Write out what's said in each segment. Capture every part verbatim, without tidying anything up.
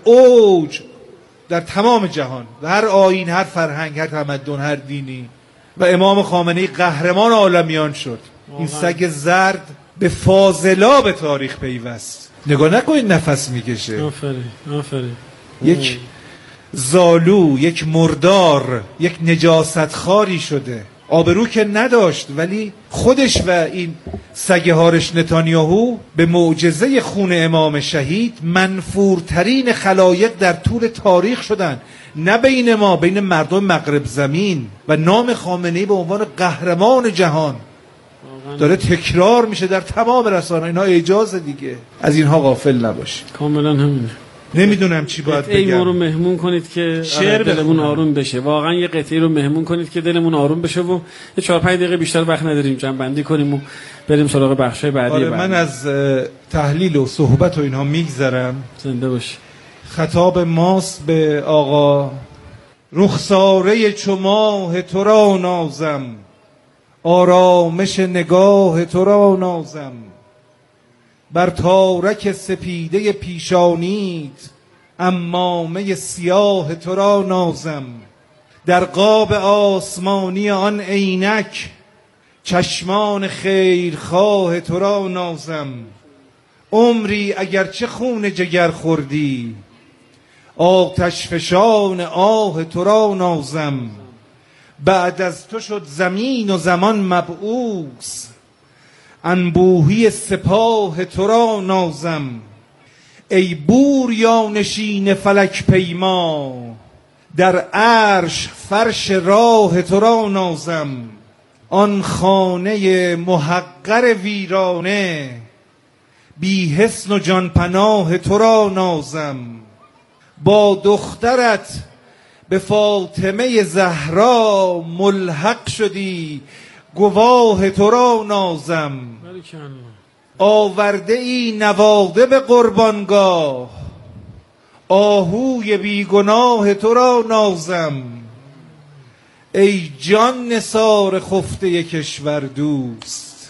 اوج در تمام جهان و هر آیین، هر فرهنگ، هر تمدن، هر دینی. و امام خامنه‌ای قهرمان عالمیان شد. این سگ زرد به فاضلاب تاریخ پیوست. نگاه نکنید نفس میکشه. آفرین آفرین. یک زالو، یک مردار، یک نجاست خاری شده. آبرو که نداشت، ولی خودش و این سگ هارش نتانیاهو به معجزه خون امام شهید منفورترین خلایق در طول تاریخ شدن. نه بین ما، بین مردم مغرب زمین. و نام خامنه‌ای به عنوان قهرمان جهان داره تکرار میشه در تمام رسانه‌ها. اینها اعجاز دیگه. از اینها غافل نباشید. کاملا همینه. نمیدونم چی باید بگم. قطعه ما رو مهمون کنید که شعر دلمون آروم بشه. واقعا یه قطعه رو مهمون کنید که دلمون آروم بشه و یه چهار پنج دقیقه بیشتر وقت نداریم، جمع بندی کنیم و بریم سراغ بخشای بعدی. آره من از تحلیل و صحبت و اینها میگذرم. زنده باش. خطاب ماست به آقا. رخساره چو ماه تو را نازم، آرامش نگاه تو را نازم، بر تارک سپیده پیشانیت عمامه سیاه تو را نازم، در قاب آسمانی آن عینک چشمان خیرخواه تو را نازم، عمری اگرچه خون جگر خوردی آتش فشان آه تو را نازم، بعد از تو شد زمین و زمان مبعوث انبوهی سپاه تو را نازم، ای بوریا نشین فلک پیما در عرش فرش راه تو را نازم، آن خانه محقر ویرانه بی حصن و جان پناه تو را نازم، با دخترت به فاطمه زهرا ملحق شدی گواه تو را نازم، آورده ای نواده به قربانگاه آهوی بیگناه تو را نازم، ای جان نثار خفته کشور دوست،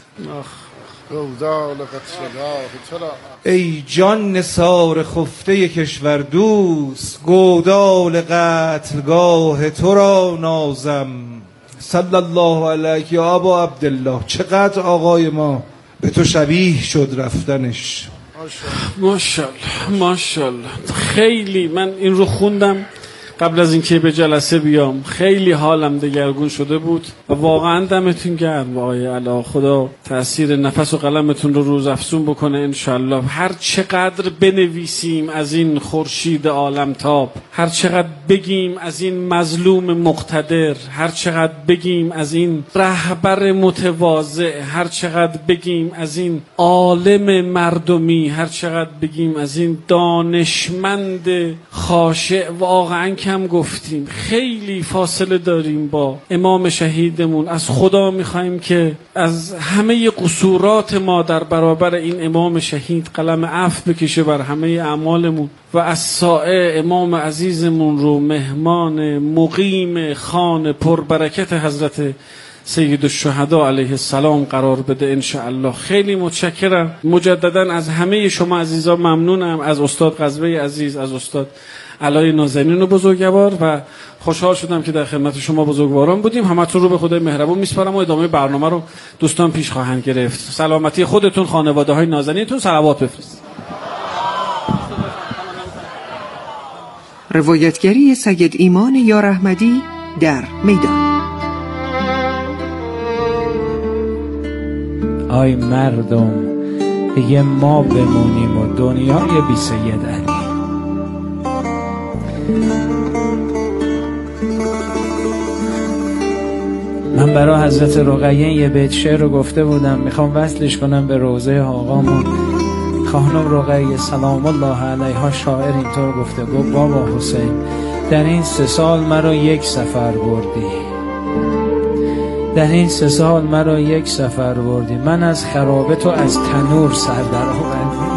ای جان نثار خفته کشور دوست گودال قتلگاه تو را نازم. صلی الله علیک یا ابا عبدالله. چقدر آقای ما به تو شبیه شد رفتنش. ماشاءالله ماشاءالله. خیلی من این رو خوندم قبل از اینکه به جلسه بیام، خیلی حالم دگرگون شده بود و واقعا دمتون گرم آقای علا. خدا تأثیر نفس و قلمتون رو روز افزون بکنه انشالله. هر چقدر بنویسیم از این خورشید عالمتاب، هر چقدر بگیم از این مظلوم مقتدر، هر چقدر بگیم از این رهبر متواضع، هر چقدر بگیم از این عالم مردمی، هر چقدر بگیم از این دانشمند خاشع، واقعا کم گفتیم. خیلی فاصله داریم با امام شهیدمون. از خدا میخوایم که از همه قصورات ما در برابر این امام شهید قلم عفو بکشه بر همه اعمالمون و از سائه امام عزیزمون رو مهمان مقیم خان پربرکت حضرت سید الشهدا علیه السلام قرار بده انشاءالله. خیلی متشکرم مجددا از همه شما عزیزان. ممنونم از استاد قزوی عزیز، از استاد علای نازنین و بزرگوار و خوشحال شدم که در خدمت شما بزرگواران بودیم. همتون رو به خدای مهربون میسپارم و ادامه برنامه رو دوستان پیش خواهند گرفت. سلامتی خودتون، خانواده های نازنینتون. صلوات بفرست. روایتگری سید ایمان یار احمدی در میدان. آی مردم دیگه ما بمونیم و دنیای بی سید علی. من برای حضرت رقیه یه بیت شعر رو گفته بودم، میخوام وصلش کنم به روضه آقامون. خانم رقیه سلام الله علیها شاعر اینطور گفته، گفت بابا حسین در این سه سال مرا یک سفر بردی، در این سه سال مرا یک سفر بردی، من از خرابه تو از تنور سر در آوردی.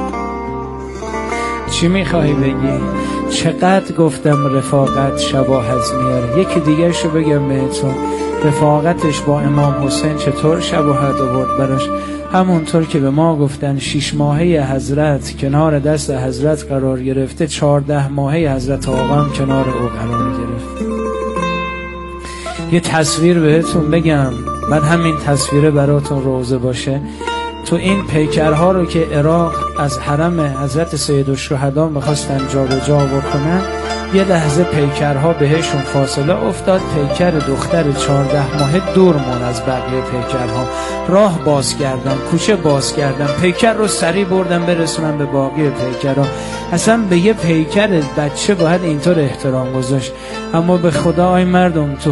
چی میخوای بگی؟ چقدر گفتم رفاقت شباهت میاره. یکی دیگه شو بگم بهتون، رفاقتش با امام حسین چطور شباهت آورد براش. همونطور که به ما گفتن شش ماهه حضرت کنار دست حضرت قرار گرفته، چهارده ماهه حضرت آقا هم کنار او قرار گرفت. یه تصویر بهتون بگم، بعد همین تصویره براتون روزه باشه. تو این پیکرها رو که عراق از حرم حضرت سیدالشهدا میخواستن جا به جا بکنن، یه لحظه پیکرها بهشون فاصله افتاد. پیکر دختر چهارده ماهه دور مون از بقیه پیکرها. راه باز کردن، کوچه باز کردن، پیکر رو سریع بردن برسونن به باقی پیکرها. اصلا به یه پیکر بچه باید اینطور احترام گذاشت. اما به خدا آی مردم، تو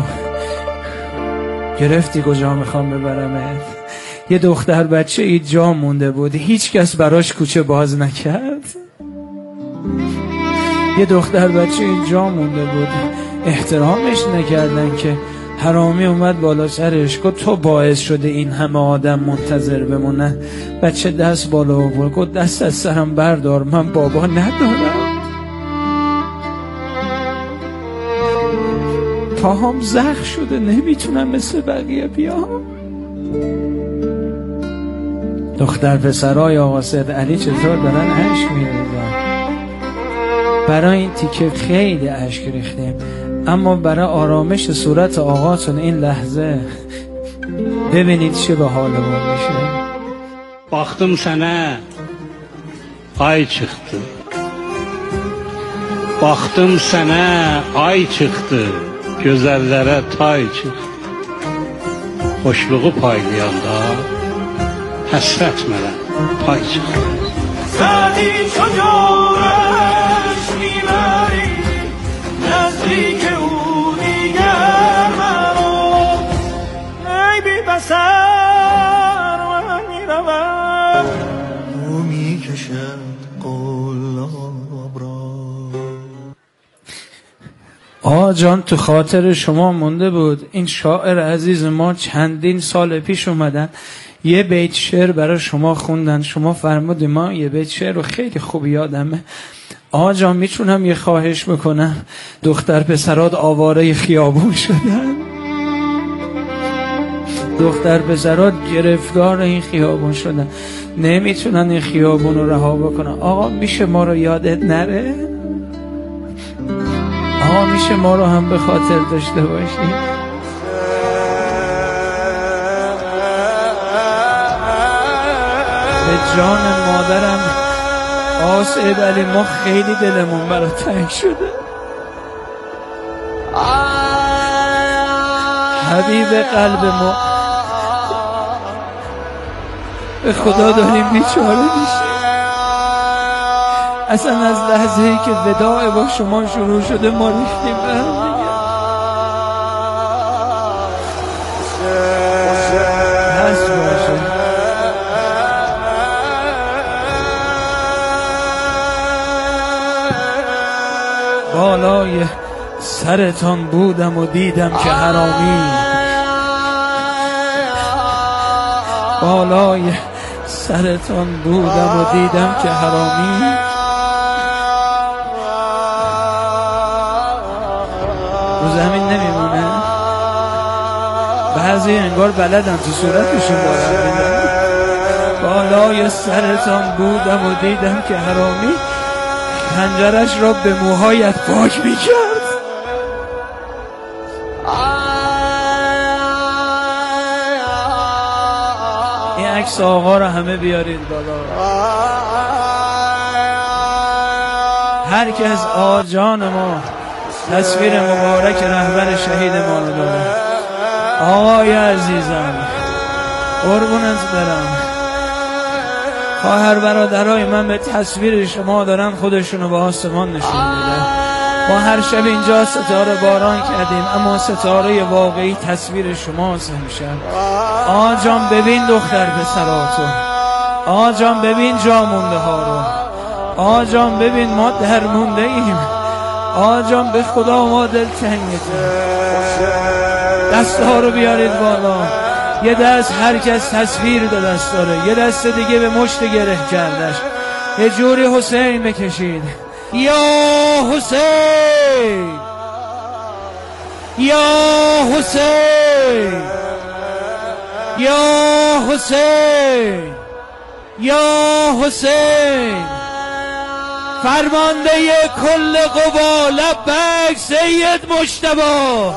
گرفتی کجا میخوام ببرمت؟ یه دختر بچه ای جا مونده بود، هیچ کس براش کوچه باز نکرد. یه دختر بچه ای جا مونده بود، احترامش نکردن که حرامی اومد بالا سرش گفت تو باعث شده این همه آدم منتظر بمونن. بچه دست بالا آورد گفت دست از سرم بردار، من بابا ندارم. پاهم زخم شده، نمیتونم مثل بقیه بیام. دختر پسرای آقا سید علی چطور دارن اشک میریزن؟ برای این تیکه خیلی اشک ریختیم، اما برای آرامش صورت آقاتون این لحظه ببینید چه به حالمون میشه. Baktım sana ay çıktı. Baktım sana ay çıktı. Gözellere tay çıktı. Hoşluğu paylayanda həsrət mənə pay çıxdı. Səni çocuğuş miməri nəzdikə u digər mənə ey bir bəsər mən mirəvər o mikəşəd qolabra. آقا جان تو خاطر شما مونده بود. این شاعر عزیز ما چندین سال پیش اومدن یه بیت شعر برای شما خوندن، شما فرمودید ما یه بیت شعر رو خیلی خوب یادمه. آقا جان میتونم یه خواهش بکنم؟ دختر پسرات آواره خیابون شدن، دختر پسرات گرفتار این خیابون شدن، نمیتونن این خیابون رو رها بکنن. آقا میشه ما رو یادت نره؟ آقا میشه ما رو هم به خاطر داشته باشی؟ به جان مادرم آقا سید علی ما خیلی دلمون برا تنگ شده. حبیب قلب ما، به خدا داریم بیچاره میشیم. اصلا از لحظه ای که وداع با شما شروع شده ما ریختیم به هم دیگه. هست باشه بالای سرتان بودم و دیدم که حرامی، بالای سرتان بودم و دیدم که حرامی. رو زمین نمیمونه، بعضی انگار بلدن تو صورتشون بارم بیدن. بالای سرتان بودم و دیدم که حرامی خنجرش را به موهایت پاک میکرد. این عکس آقا را همه بیارید بالا. هر که از آجان ما تصویر مبارک رهبر شهید ما رو داره. آقای عزیزم قربونت برم، خواهر برادرای من به تصویر شما دارن خودشونو به آسمان نشون میدن. ما هر شب اینجا ستاره باران کردیم، اما ستاره واقعی تصویر شماست امشب. آقا جان ببین دختر پسراتو، آقا جان ببین جا مونده ها رو، آقا جان ببین ما در مونده ایم. آقا جان به خدا ما دل تنگتیم. دست ها رو بیارید بالا. یه دست هر کس تصویر دو دست داره، یه دست دیگه به مشت گره کردش. یه جوری حسین بکشید. یا حسین، یا حسین، یا حسین یا حسین فرمانده کل قوا لبیک سید مجتبی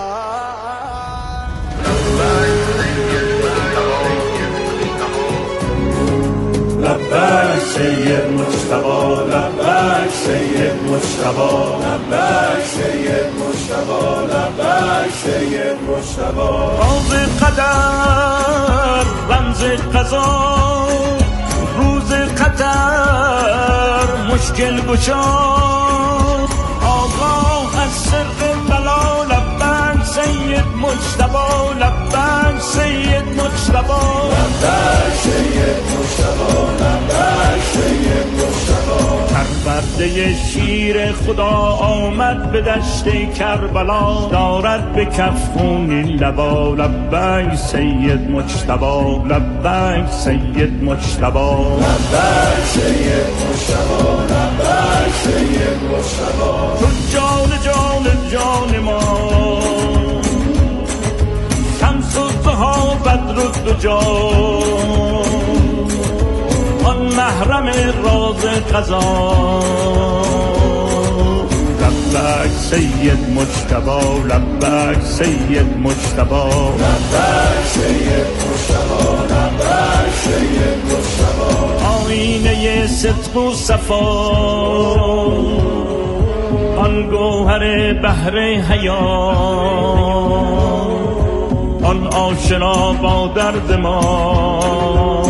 لبیک سید مجتبی لبیک سید مجتبی لبیک سید مجتبی لبیک سید مجتبی راز قدر رمز قضا روز قدر مشکل گشاد آگاه از سر بلا لبیک سید مجتبی لبیک سید مجتبی لبیک سید مجتبی لبیک سید مجتبی پرورده شیر خدا آمد به دشت کربلا دارد به کف خون لبا لبیک سید مجتبی لبیک سید مجتبی لبیک سید مجتبی لبیک سید مجتبی تو جان جان جان ما شمس الضحی بدر الدجا آن محرم راز قضا لبیک سید مجتبی لبیک سید مجتبی لبیک سید مجتبی لبیک سید مجتبی آینه صدق و صفا آن گوهر بحر حیات آن آشنا با درد ما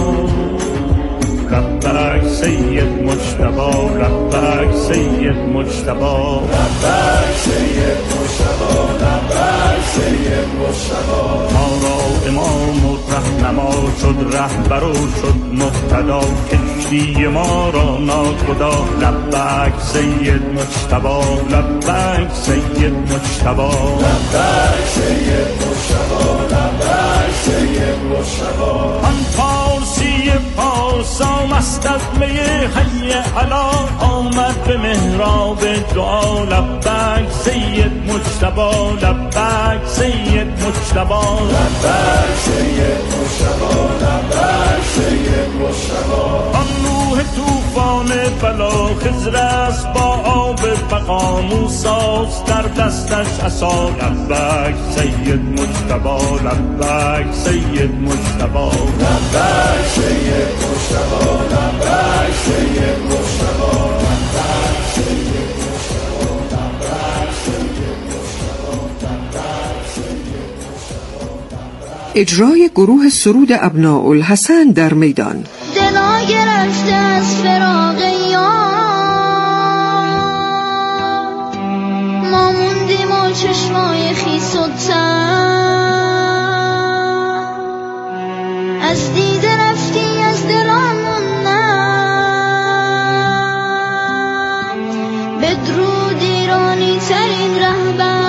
لبیک سید مجتبی لبیک سید مجتبی لبیک سید مجتبی لبیک سید مجتبی ما را امام و رهنما شد رهبر و شد مهتدا کشتی ما را ناخدا لبیک سید مجتبی لبیک سید مجتبی لبیک سید مجتبی لبیک سید مجتبی آن پارسی پارسا مست از می حی علا آمد به محراب دعا لبیک سید مجتبی لبیک سید مجتبی لبیک سید مجتبی لبیک سید مجتبی آن روح طوفان بلا خضر است با آب بقا موسیٰ در دستش عصا لبیک سید مجتبی لبیک سید مجتبی لبیک سید مجتبی لبیک سید مجتبی لبیک سید اجرای گروه سرود ابناء الحسن در میدان. دلا گرفته از فراق یار ما موندیم و چشمای خیس و تر از دیده رفتی از دلامون نه بدرود ایرانی ترین رهبر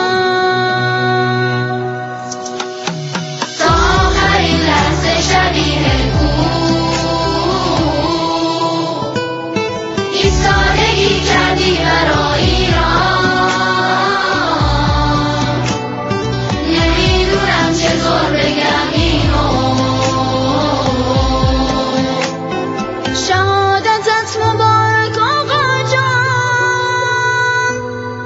تا آخرین لحظه شبیه ایستادگی کردی برا ایران نمیدونم چطور بگم اینو شهادتت مبارک آقا جان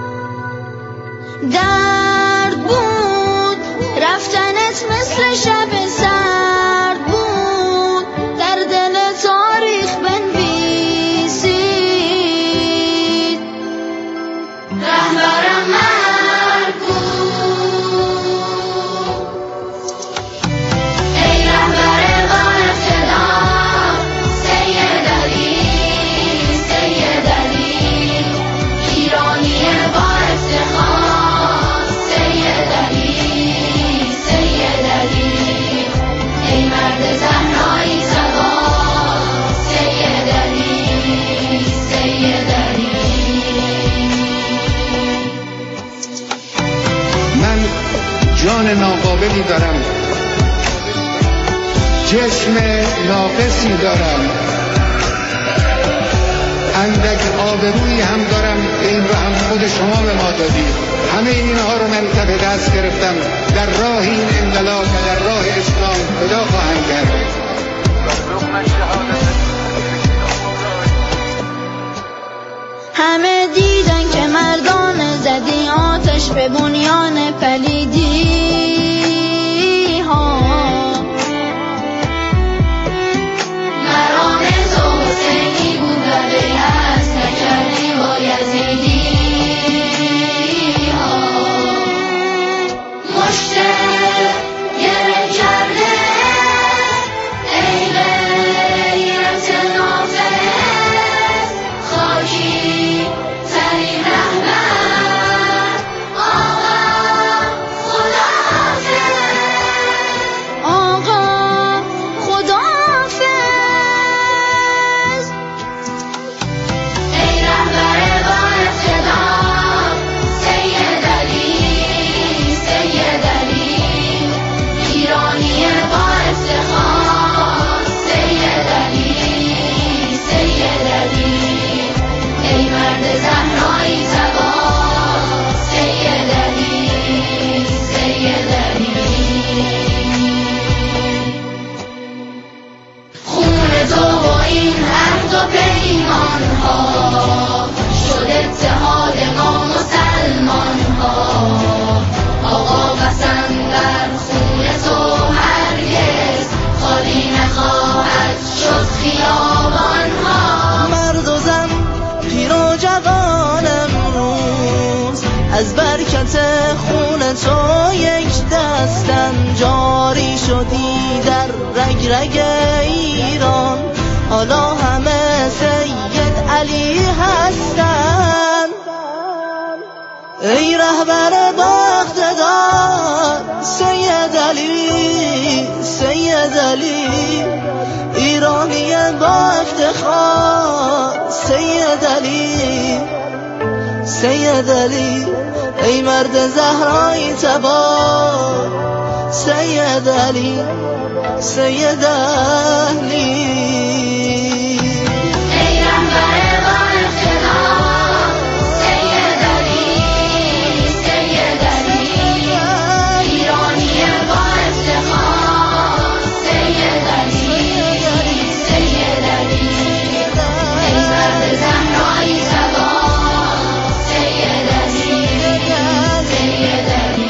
درد بود رفتنت مثل شب سرد بود در دل تاریخ بنویسید رهبرم مرگ بود ای رهبر با اقتدار سید علی سید علی ایرانی با افتخار سید علی سید علی ای مرد زهرایی سوار سید علی سید علی من جان ناقابلی دارم جسم ناقصی دارم اندک آبرویی هم دارم این رو هم خود شما به ما دادید همه اینها رو من کف دست گرفتم در راه این انقلاب و در راه اسلام فدا خواهم کرد همه دیدن که مردان زدی آتش به بنیان پلیدی ها. مرام تو حسینی بود و بیعت نکردی با یزیدی ها. مشته گره کرده ای غیرت نافذ خاکی ترین رهبر آقا خداحافظ آقا خداحافظ ای رهبر با اقتدار سید علی سید علی ایرانی با افتخار سید علی سید علی ای مرد زهرایی تبا سید علی سید علی خون تو و این عهد و پیمان ها شد اتحاد ما مسلمان ها. آقا قسم بر خون تو هرگز خالی نخواهد شد خیابان ها. مرد و زن پیر و جوان امروز از برکت خون تو یک دستن جاری شدی در رگ رگ ایران. حالا همه سید علی هستن ای رهبر با اقتدار سید علی سید علی ایرانی با افتخار سید علی سید علی ای مرد زهرایی تبار سید علی سید علی ای رهبر با اقتدار سید علی سید علی ایرانی با افتخار سید علی سید علی ای مرد زهرایی تبار سید علی سید علی.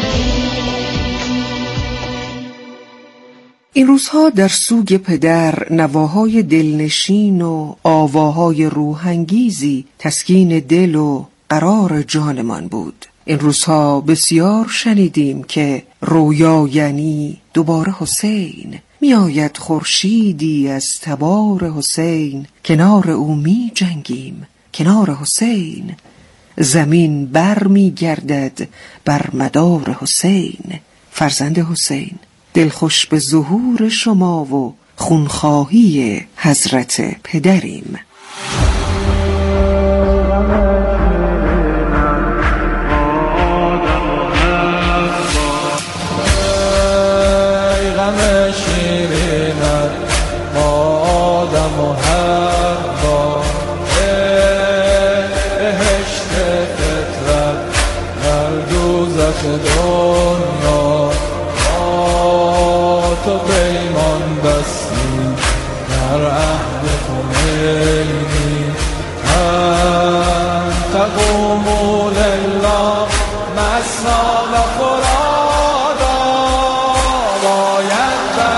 این روزها در سوگ پدر نواهای دلنشین و آواهای روحانگیزی تسکین دل و قرار جانمان بود. این روزها بسیار شنیدیم که رویا یعنی دوباره حسین، می آید خورشیدی از تبار حسین، کنار او می جنگیم کنار حسین، زمین بر می گردد بر مدار حسین. فرزند حسین، دلخوش به ظهور شما و خونخواهی حضرت پدریم. تو پیمان بستی در عهد خمینی انت قوم لله مسنا و فرادا باید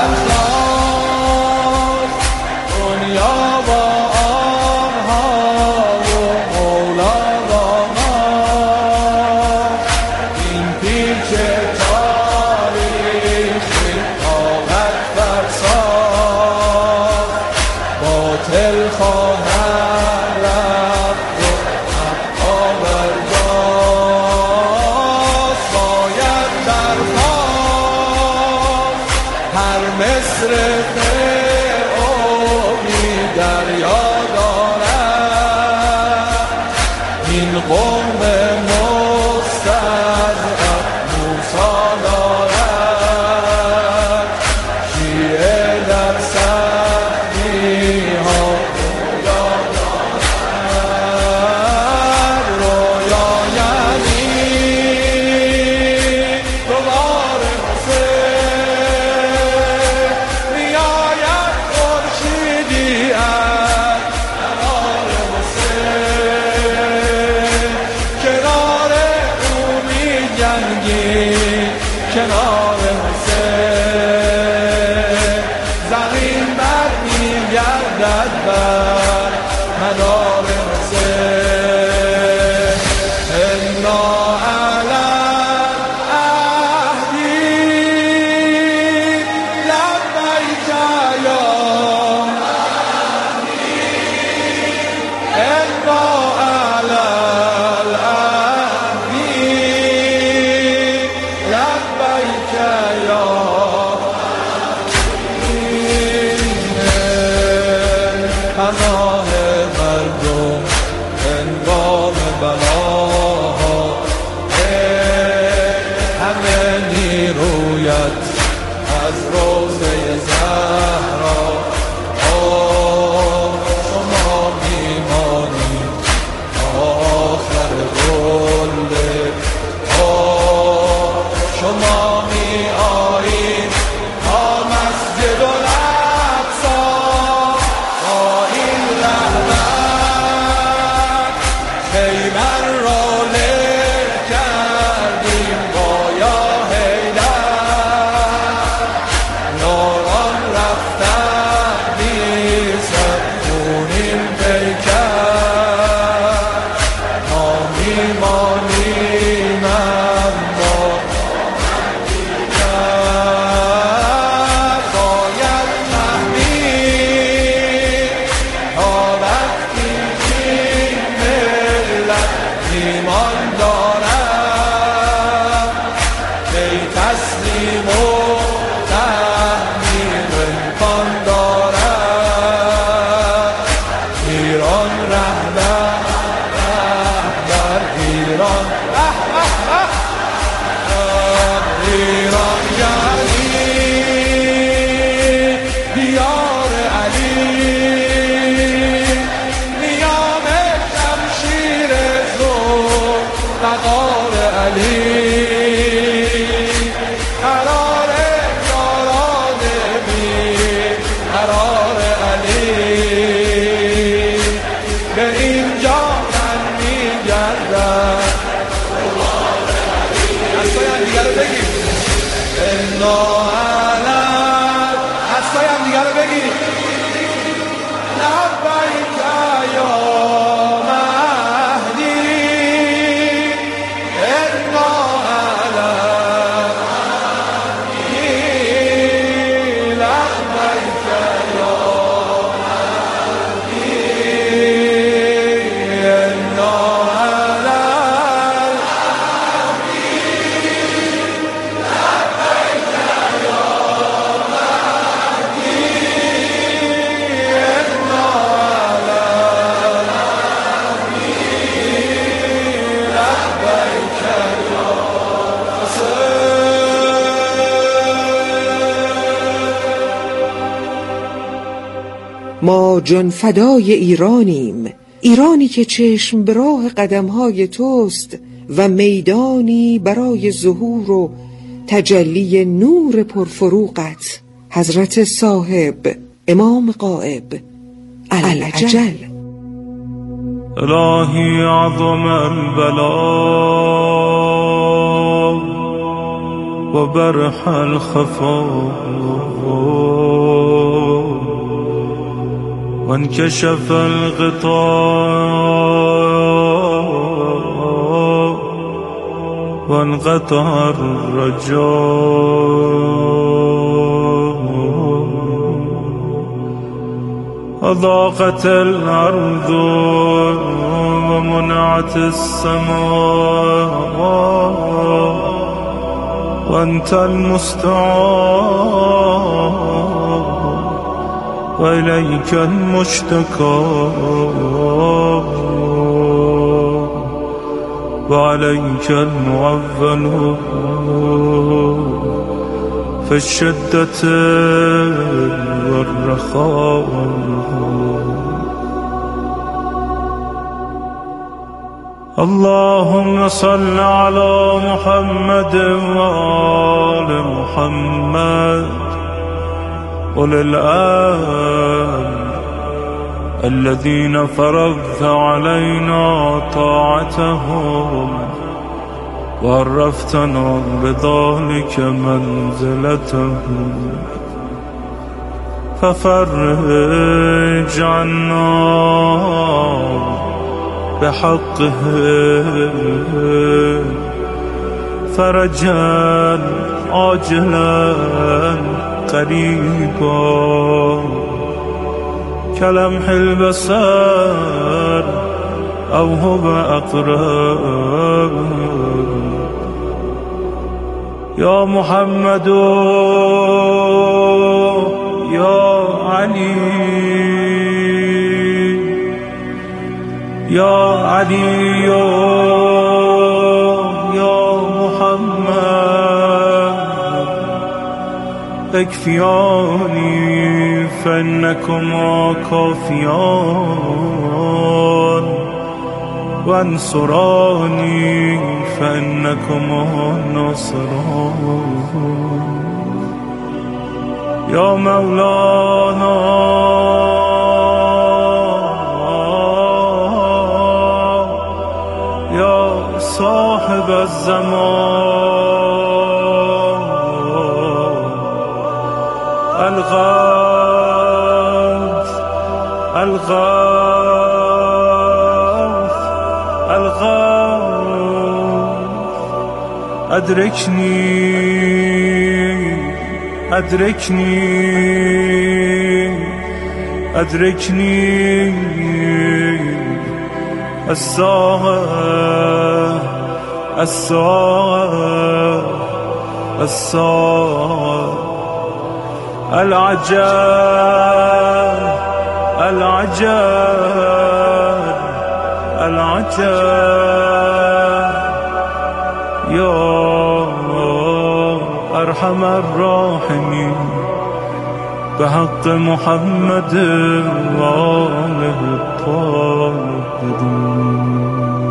برداشت دنیا با آنها و مولا با ما این پیچ باطل خواهد رفت و حقا برجاست باید درخواست هر مصر فرعونی دریا دارد این قوم مستضعف موسی دارد شیعه در رنگین کنار حسین، زمین بر میگردد بر مدار حسین. انا علی عهدی لبیک یا انا علی العهدی لبیک یا پناه مردم هنگام بلاها، همه نیرویت از روضه زهرا. شما میمانی آخر گله، شما می آیید تا مسجد الاقصی. با این رحمت خیمر را له کردیم با یا حیدر، یاران رفتن بی سکونین پیکر. ما میمانیم اما باید فهمید تا وقتی که ملت ایمان دارد، کی تسلیم و تحمیر امکان دارد. ایران رهبر رهبر ایران، ایران یعنی دیار علی، نیام شمشیر ذوالفقار علی. قرار یاران بی قرار علی، به اینجا من میگردم. دستای هم دیگر رو بگیم انا علم، دستای هم دیگر رو بگیم لبیک یا مهدی انا علم لبیک یا مهدی انا علم ما جان فدای ایرانیم، ایرانی که چشم به راه قدمهای توست و میدانی برای ظهور و تجلی نور پرفروغت. حضرت صاحب امام غائب العجل. الهی عظم البلاء و برح الخفاء وانكشف الغطاء وانقطع الرجاء أضاقت الأرض ومنعت السماء وأنت المستعان وإليك المشتكى وعليك المعول في الشدة والرخاء. اللهم صل على محمد وآل محمد أولي الأمر الذين فرضت علينا طاعتهم وعرفتنا بذلك منزلته ففرج عنا بحقه فرجا عاجلا قريبا كلمح البصر أو هو أقرب يا محمد يا علي يا علي يا محمد اكفياني فإنكما كافيان وانصراني فإنكما ناصران يا مولانا يا صاحب الزمان الغوث الغوث الغوث أدركني أدركني أدركني الساعة الساعة الساعة العجل العجل العجل يا أرحم الراحمين بحق محمد وآله الطاهرين.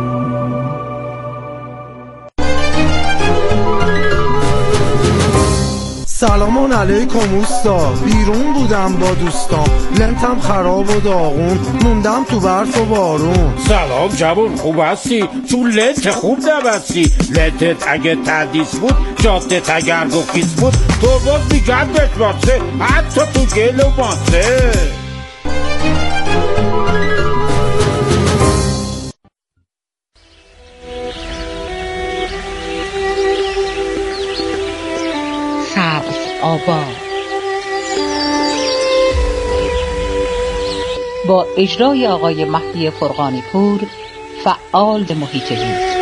سلامان علیکم اوستا، بیرون بودم با دوستام، لنتم خراب و داغون، موندم تو برف و بارون. سلام جوون، خوب هستی؟ چون لنت خوب نبستی. لنتت اگه تردیس بود، جادت اگر گفیس بود، تو باز میگم بشماسه، حتی تو گل و ماسه. آباد با اجرای آقای مهدی فرغانی پور، فعال محیط زیست.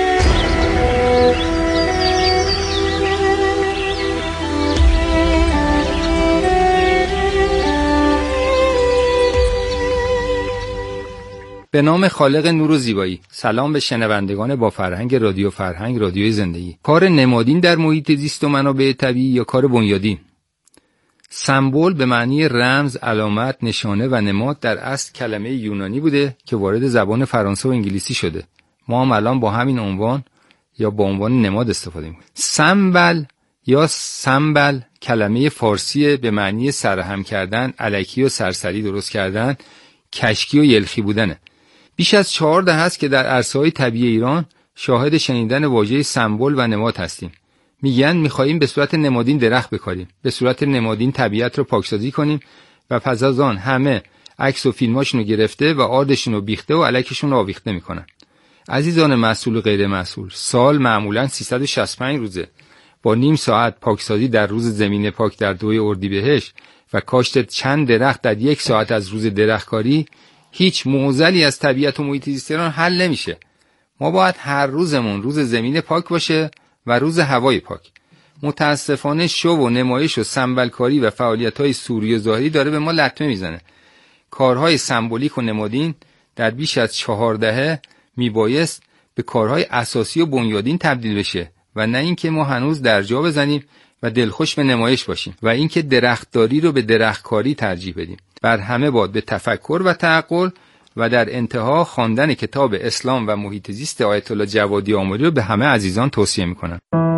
به نام خالق نور و زیبایی. سلام به شنوندگان با فرهنگ رادیو فرهنگ، رادیوی زندگی. کار نمادین در محیط زیست و منابع طبیعی یا کار بنیادین؟ سمبل به معنی رمز، علامت، نشانه و نماد در اصل کلمه یونانی بوده که وارد زبان فرانسه و انگلیسی شده. ما هم الان با همین عنوان یا با عنوان نماد استفاده می‌کنیم. سمبل یا سمبل کلمه فارسی به معنی سرهم کردن، الکی و سرسری درست کردن، کشکی و یلخی بودنه. بیش از چهار دهه است که در عرصه‌های طبیعی ایران شاهد شنیدن واژه سمبل و نماد هستیم. میگن می‌خوایم به صورت نمادین درخت بکاریم، به صورت نمادین طبیعت رو پاکسازی کنیم و پس از آن همه عکس و فیلماشون رو گرفته و آردشون رو بیخته و الکشون رو آویخته میکنن. عزیزان مسئول و غیر مسئول، سال معمولاً سیصد و شصت و پنج روزه. با نیم ساعت پاکسازی در روز زمین پاک در دوی اردیبهشت و کاشت چند درخت در یک ساعت از روز درختکاری، هیچ معضلی از طبیعت و محیط زیست ایران حل نمیشه. ما باید هر روزمون روز زمین پاک باشه و روز هوای پاک. متاسفانه شو و نمایش و سمبلکاری و فعالیت‌های سوری و ظاهری داره به ما لطمه میزنه. کارهای سمبولیک و نمادین در بیش از چهار دهه میبایست به کارهای اساسی و بنیادین تبدیل بشه و نه اینکه ما هنوز در جا بزنیم و دلخوش به نمایش باشیم و اینکه درختداری رو به درختکاری ترجیح بدیم. بر همه باد به تفکر و تعقل و در انتها خواندن کتاب اسلام و محیط زیست آیت الله جوادی آمری رو به همه عزیزان توصیه میکنم.